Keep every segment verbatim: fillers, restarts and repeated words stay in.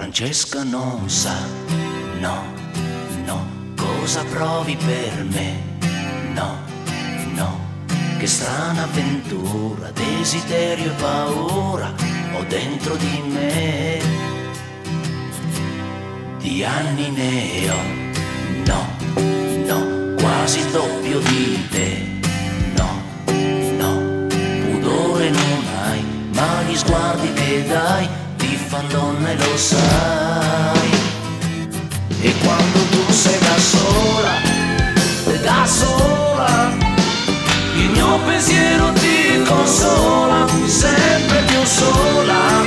Francesca non sa, no, no, cosa provi per me, no, no, che strana avventura, desiderio e paura ho dentro di me, di anni ne ho, no, no, quasi il doppio di te, no, no, pudore non hai, ma gli sguardi che dai ti fan donna e lo sai. E quando tu sei da sola, da sola, il mio pensiero ti consola, sempre più sola,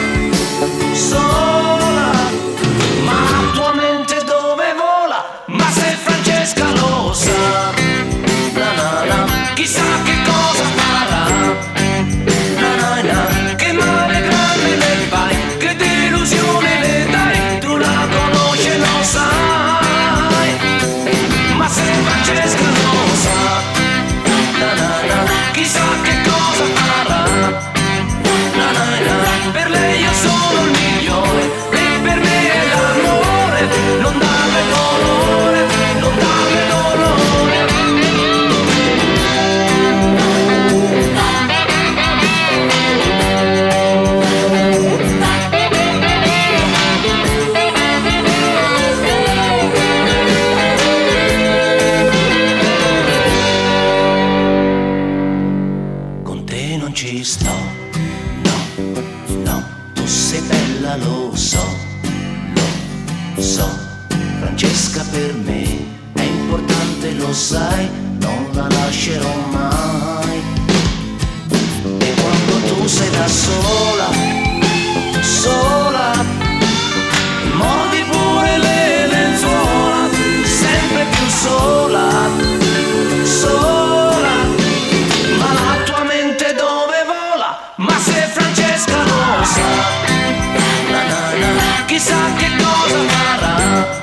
sola. Ma la tua mente dove vola? Ma se Francesca lo sa, na na na, chissà che cosa farà, na na na, che male grande le fai, che delusione le dai, tu la conosci e lo sai. Ma se Francesca lo sa, na na na, chissà che cosa farà, na na na, per lei io sono il migliore e per me è l'amore, non darle dolore, non darle dolore. Con te non ci sto, no, no, tu sei bella, lo so, lo so, Francesca per me è importante, lo sai, non la lascerò mai. E quando tu sei da sola, sola, muovi pure le lenzuola, sempre più sola, sola. Ma la tua mente dove vola? Ma se Francesca lo sa, na na na, chissà che cosa farà.